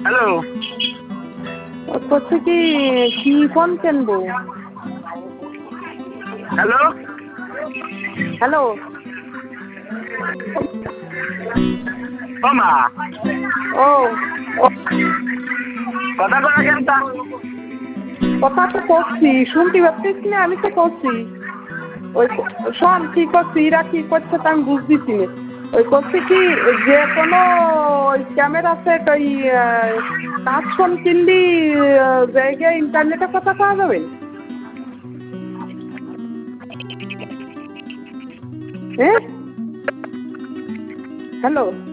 Hello, করছে কি কি ফোন কিনবো? হ্যালো, হ্যালো, ও মা ও কথা করা কেন তা? কথা তো করছি, শুনতে পাচ্ছিস না? আমি তো করছি। ওই শোন, কি করছি, এরা কি করছে তা আমি বুঝতেছি না। ওই করছে কি, যে কোনো ওই ক্যামেরা সেট ওই টাচ ফোন কিনলি জায়গায় ইন্টারনেটে কথা পাওয়া যাবে। হ্যাঁ, হ্যালো।